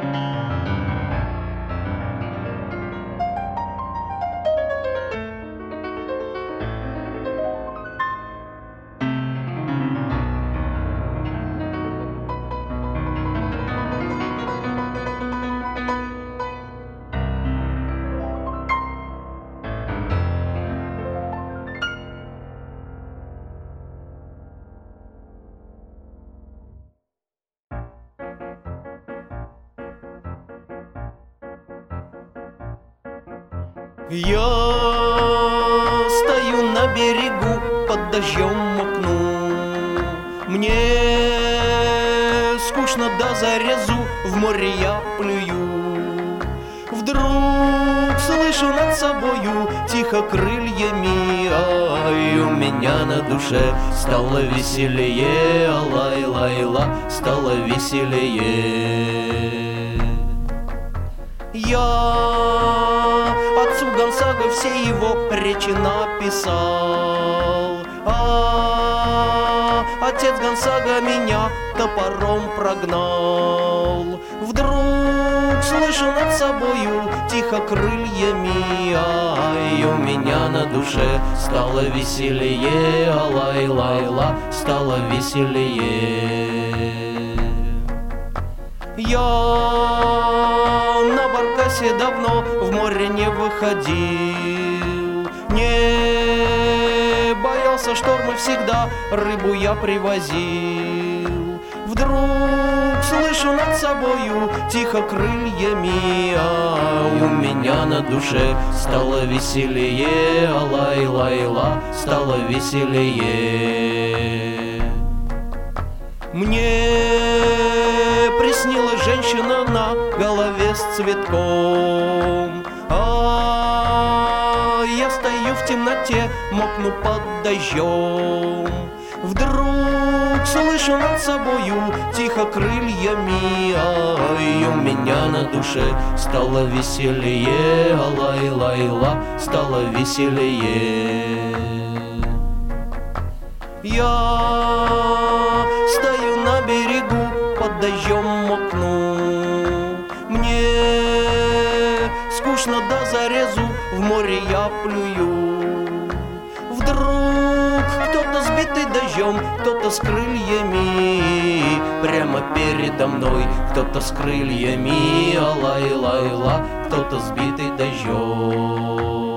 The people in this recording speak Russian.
Я стою на берегу, под дождем мокну. Мне скучно до зарезу, в море я плюю. Вдруг слышу над собою тихо крыльями, ай, у меня на душе стало веселее, лай-лай-ла, стало веселее. Я отцу Гонсаго все его речи написал, а отец Гонсаго меня топором прогнал. Вдруг слышу над собою тихо крыльями, ай, у меня на душе стало веселее, лай-лай-ла, стало веселее. Я на баркасе давно в море не выходил, не боялся шторма всегда, рыбу я привозил. Вдруг слышу над собою тихо крыльями, а у меня на душе стало веселее, лай-лай-ла, стало веселее. Мне приснилась женщина на голове с цветком, а я стою в темноте, мокну под дождем. Вдруг слышу над собою тихо крыльями, ай, у меня на душе стало веселее, лай-лай-ла, стало веселее. Я стою на берегу, под дождем мокну. Мне скучно до зарезу, в море я плюю. Вдруг кто-то сбитый дождем, кто-то с крыльями, прямо передо мной кто-то с крыльями, лай-лай-ла, кто-то сбитый дождем.